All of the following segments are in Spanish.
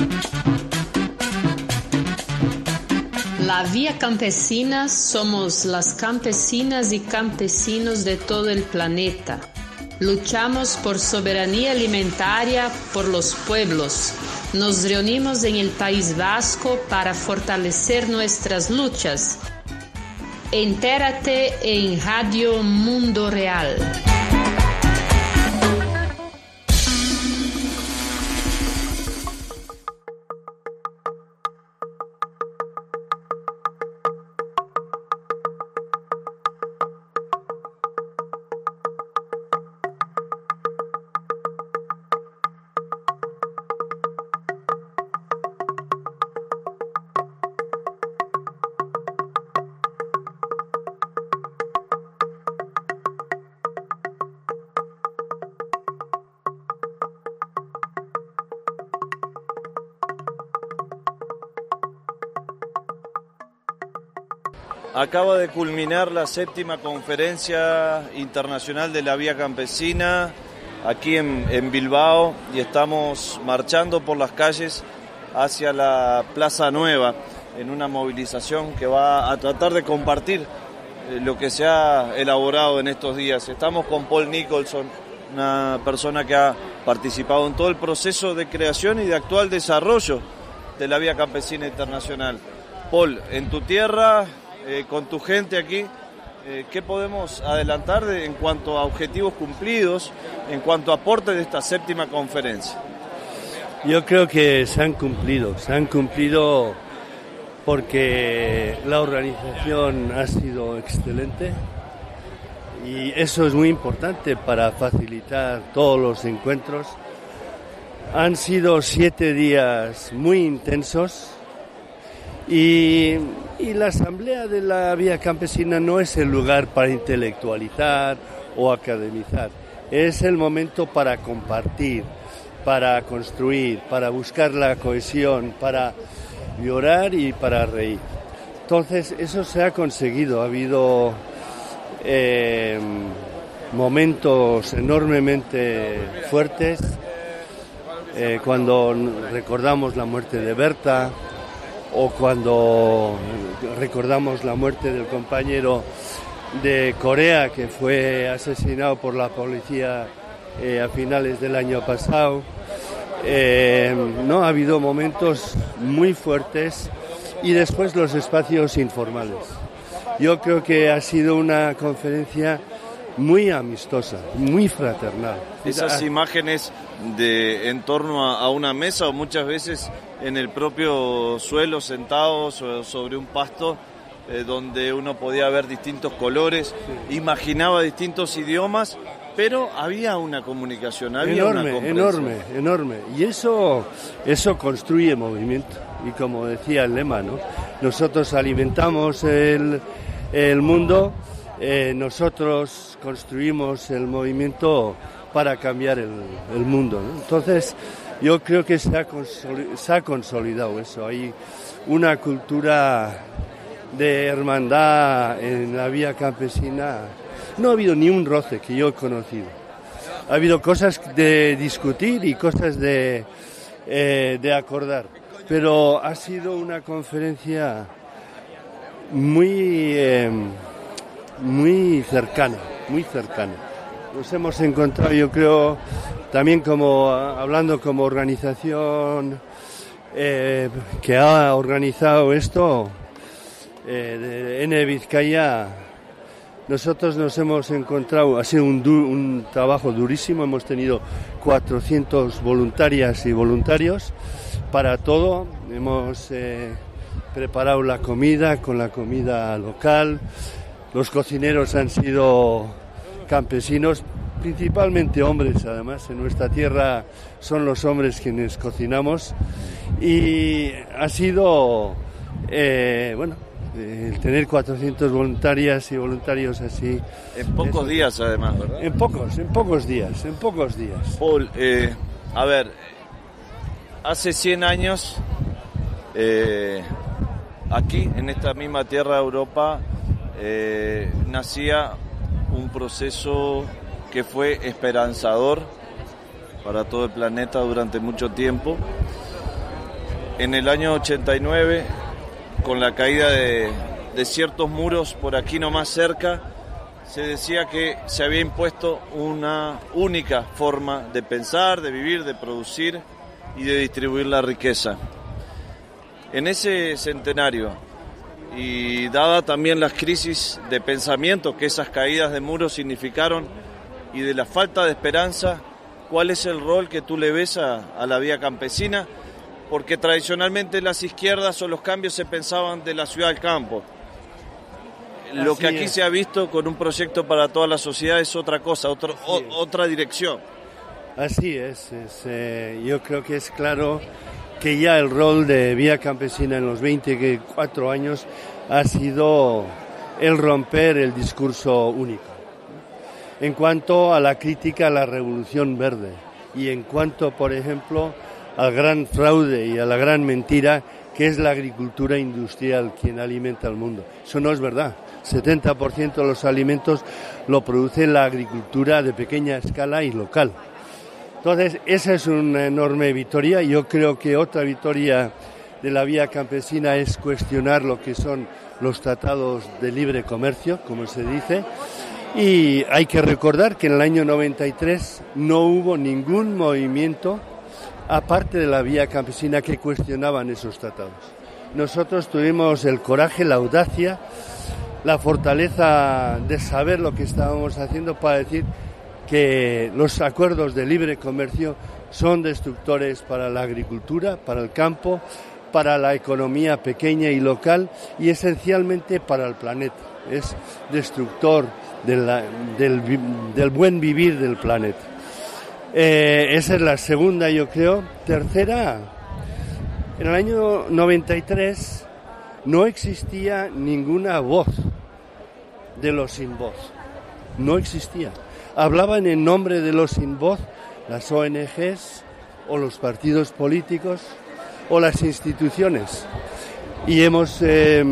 La Vía Campesina somos las campesinas y campesinos de todo el planeta. Luchamos por soberanía alimentaria por los pueblos. Nos reunimos en el País Vasco para fortalecer nuestras luchas. Entérate en Radio Mundo Real. Acaba de culminar la 7ª Conferencia Internacional de la Vía Campesina aquí en Bilbao y estamos marchando por las calles hacia la Plaza Nueva en una movilización que va a tratar de compartir lo que se ha elaborado en estos días. Estamos con Paul Nicholson, una persona que ha participado en todo el proceso de creación y de actual desarrollo de la Vía Campesina Internacional. Paul, en tu tierra, con tu gente aquí, ¿qué podemos adelantar en cuanto a objetivos cumplidos, en cuanto a aporte de esta 7ª conferencia? Yo creo que se han cumplido porque la organización ha sido excelente y eso es muy importante para facilitar todos los encuentros. Han sido 7 días muy intensos y la Asamblea de la Vía Campesina no es el lugar para intelectualizar o academizar, es el momento para compartir, para construir, para buscar la cohesión, para llorar y para reír. Entonces eso se ha conseguido, ha habido momentos enormemente fuertes, cuando recordamos la muerte de Berta, o cuando recordamos la muerte del compañero de Corea que fue asesinado por la policía a finales del año pasado. No ha habido momentos muy fuertes y después los espacios informales. Yo creo que ha sido una conferencia muy amistosa, muy fraternal. Esas imágenes de en torno a una mesa o muchas veces en el propio suelo sentados sobre un pasto donde uno podía ver distintos colores, sí. Imaginaba distintos idiomas, pero había una comunicación, había una comprensión. Enorme. Y eso construye movimiento. Y como decía el lema, ¿no? Nosotros alimentamos el mundo, nosotros construimos el movimiento para cambiar el mundo, ¿no? Entonces, yo creo que se ha consolidado eso. Hay una cultura de hermandad en la Vía Campesina. No ha habido ni un roce que yo he conocido. Ha habido cosas de discutir y cosas de acordar. Pero ha sido una conferencia muy cercana. Nos hemos encontrado, yo creo, también hablando como organización que ha organizado esto, de Ene Vizcaya. Nosotros nos hemos encontrado, ha sido un trabajo durísimo, hemos tenido 400 voluntarias y voluntarios para todo, hemos preparado la comida con la comida local, los cocineros han sido campesinos, principalmente hombres, además en nuestra tierra son los hombres quienes cocinamos y ha sido, el tener 400 voluntarias y voluntarios así. En pocos días además, ¿verdad? En pocos días. Paul, a ver, hace 100 años, aquí en esta misma tierra de Europa, nacía un proceso que fue esperanzador para todo el planeta durante mucho tiempo en el año 89, con la caída de ciertos muros por aquí nomás cerca, se decía que se había impuesto una única forma de pensar, de vivir, de producir y de distribuir la riqueza. En ese centenario, y dada también las crisis de pensamiento que esas caídas de muros significaron y de la falta de esperanza, ¿cuál es el rol que tú le ves a la vía campesina? Porque tradicionalmente las izquierdas o los cambios se pensaban de la ciudad al campo. Lo que aquí se ha visto con un proyecto para toda la sociedad es otra cosa, otra dirección. Así es, yo creo que es claro que ya el rol de Vía Campesina en los 24 años ha sido el romper el discurso único. En cuanto a la crítica a la Revolución Verde y en cuanto, por ejemplo, al gran fraude y a la gran mentira que es la agricultura industrial quien alimenta al mundo. Eso no es verdad. 70% de los alimentos lo produce la agricultura de pequeña escala y local. Entonces, esa es una enorme victoria. Yo creo que otra victoria de la vía campesina es cuestionar lo que son los tratados de libre comercio, como se dice. Y hay que recordar que en el año 93 no hubo ningún movimiento, aparte de la vía campesina, que cuestionaban esos tratados. Nosotros tuvimos el coraje, la audacia, la fortaleza de saber lo que estábamos haciendo para decir que los acuerdos de libre comercio son destructores para la agricultura, para el campo, para la economía pequeña y local y esencialmente para el planeta. Es destructor del buen vivir del planeta. Esa es la segunda, yo creo. Tercera, en el año 93 no existía ninguna voz de los sin voz. No existía. Hablaban en nombre de los sin voz las ONGs o los partidos políticos o las instituciones. Y hemos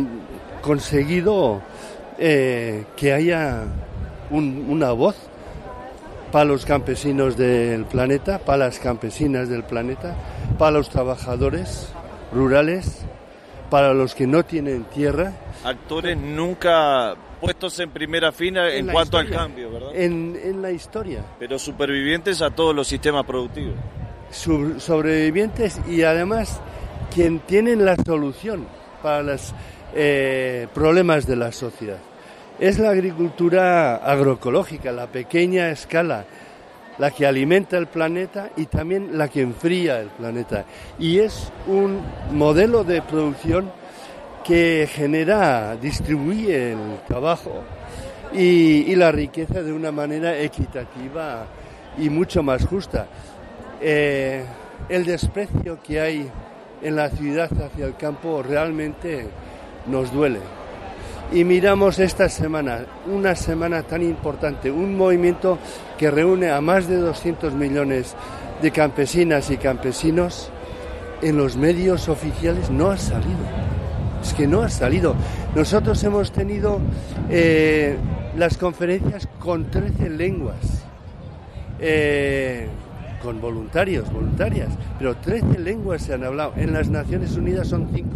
conseguido que haya una voz para los campesinos del planeta, para las campesinas del planeta, para los trabajadores rurales, para los que no tienen tierra. Actores nunca puestos en primera fila en cuanto al cambio, ¿verdad? En la historia. Pero supervivientes a todos los sistemas productivos. Sobrevivientes y además quien tienen la solución para los problemas de la sociedad. Es la agricultura agroecológica, la pequeña escala, la que alimenta el planeta y también la que enfría el planeta. Y es un modelo de producción que distribuye el trabajo y la riqueza de una manera equitativa y mucho más justa. El desprecio que hay en la ciudad hacia el campo realmente nos duele. Y miramos esta semana, una semana tan importante, un movimiento que reúne a más de 200 millones de campesinas y campesinos, en los medios oficiales no ha salido. Es que no ha salido. Nosotros hemos tenido las conferencias con 13 lenguas, con voluntarias, pero 13 lenguas se han hablado. En las Naciones Unidas son 5.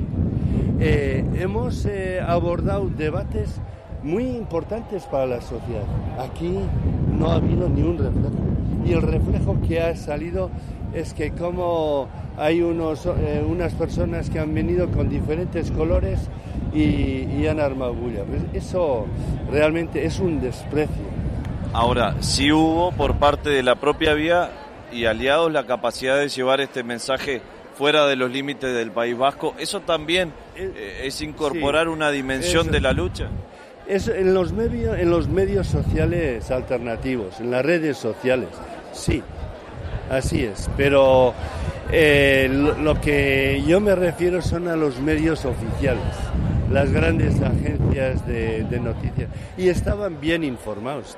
Hemos abordado debates muy importantes para la sociedad. Aquí no ha habido ni un reflejo. Y el reflejo que ha salido es que como hay unas personas que han venido con diferentes colores y han armado bulla. Pues eso realmente es un desprecio. Ahora, sí hubo por parte de la propia vía y aliados la capacidad de llevar este mensaje fuera de los límites del País Vasco. ¿Eso también es incorporar una dimensión de la lucha? Es en los medios sociales alternativos, en las redes sociales, sí, así es. Pero lo que yo me refiero son a los medios oficiales, las grandes agencias de noticias. Y estaban bien informados.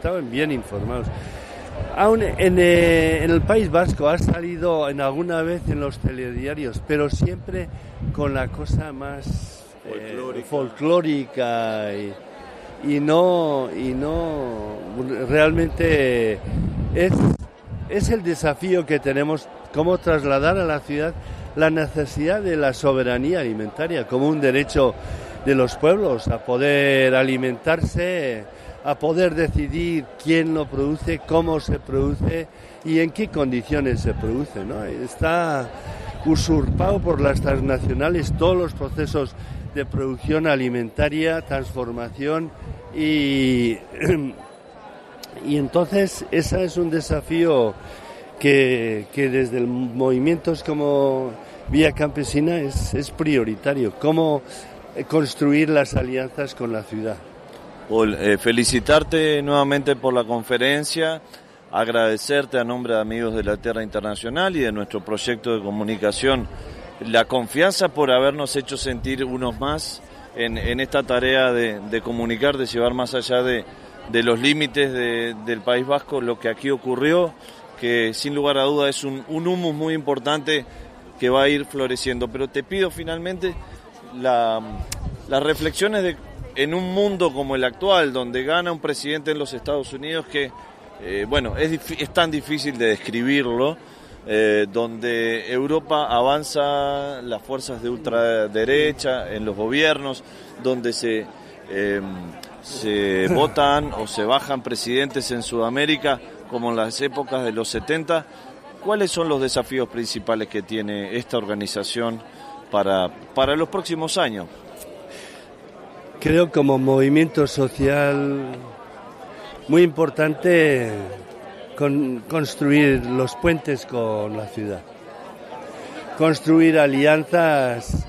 Aún en el País Vasco ha salido en alguna vez en los telediarios, pero siempre con la cosa más folclórica y no realmente es el desafío que tenemos, cómo trasladar a la ciudad la necesidad de la soberanía alimentaria como un derecho de los pueblos a poder alimentarse, a poder decidir quién lo produce, cómo se produce y en qué condiciones se produce, ¿no? Está usurpado por las transnacionales todos los procesos de producción alimentaria, transformación y entonces ese es un desafío que desde movimientos como Vía Campesina es prioritario, cómo construir las alianzas con la ciudad. Paul, felicitarte nuevamente por la conferencia, agradecerte a nombre de Amigos de la Tierra Internacional y de nuestro proyecto de comunicación la confianza por habernos hecho sentir unos más en esta tarea de comunicar, de llevar más allá de los límites del País Vasco lo que aquí ocurrió, que sin lugar a duda es un humus muy importante que va a ir floreciendo. Pero te pido finalmente las reflexiones en un mundo como el actual, donde gana un presidente en los Estados Unidos que, es tan difícil de describirlo, donde Europa avanza las fuerzas de ultraderecha en los gobiernos, donde se votan o se bajan presidentes en Sudamérica como en las épocas de los 70. ¿Cuáles son los desafíos principales que tiene esta organización para los próximos años? Creo como movimiento social muy importante construir los puentes con la ciudad, construir alianzas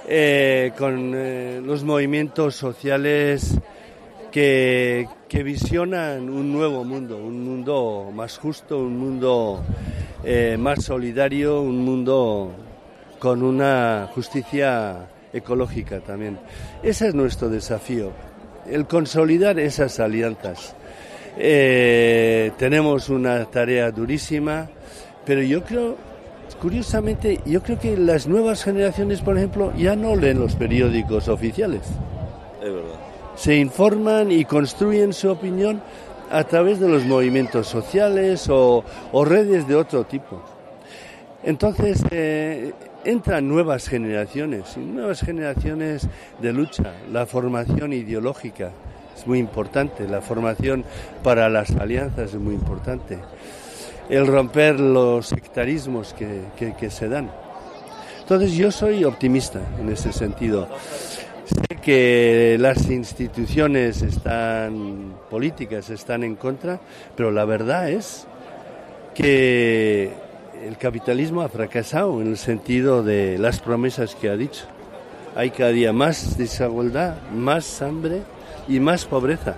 con los movimientos sociales que visionan un nuevo mundo, un mundo más justo, un mundo más solidario, un mundo con una justicia ecológica también. Ese es nuestro desafío, el consolidar esas alianzas. Tenemos una tarea durísima, pero yo creo, curiosamente, que las nuevas generaciones, por ejemplo, ya no leen los periódicos oficiales. Es verdad. Se informan y construyen su opinión a través de los movimientos sociales o redes de otro tipo. Entonces, entran nuevas generaciones de lucha. La formación ideológica es muy importante, la formación para las alianzas es muy importante. El romper los sectarismos que se dan. Entonces yo soy optimista en ese sentido. Sé que las instituciones políticas están en contra, pero la verdad es que el capitalismo ha fracasado en el sentido de las promesas que ha dicho. Hay cada día más desigualdad, más hambre y más pobreza.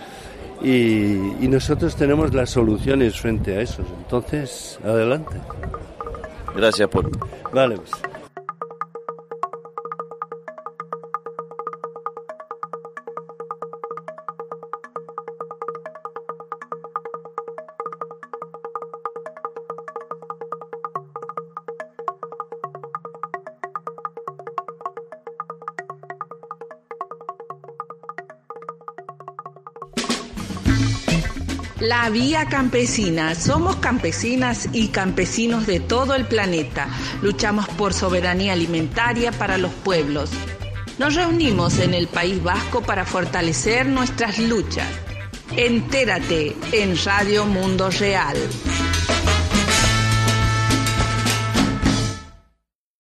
Y nosotros tenemos las soluciones frente a eso. Entonces, adelante. Gracias, Paul. Vale, pues. La Vía Campesina. Somos campesinas y campesinos de todo el planeta. Luchamos por soberanía alimentaria para los pueblos. Nos reunimos en el País Vasco para fortalecer nuestras luchas. Entérate en Radio Mundo Real.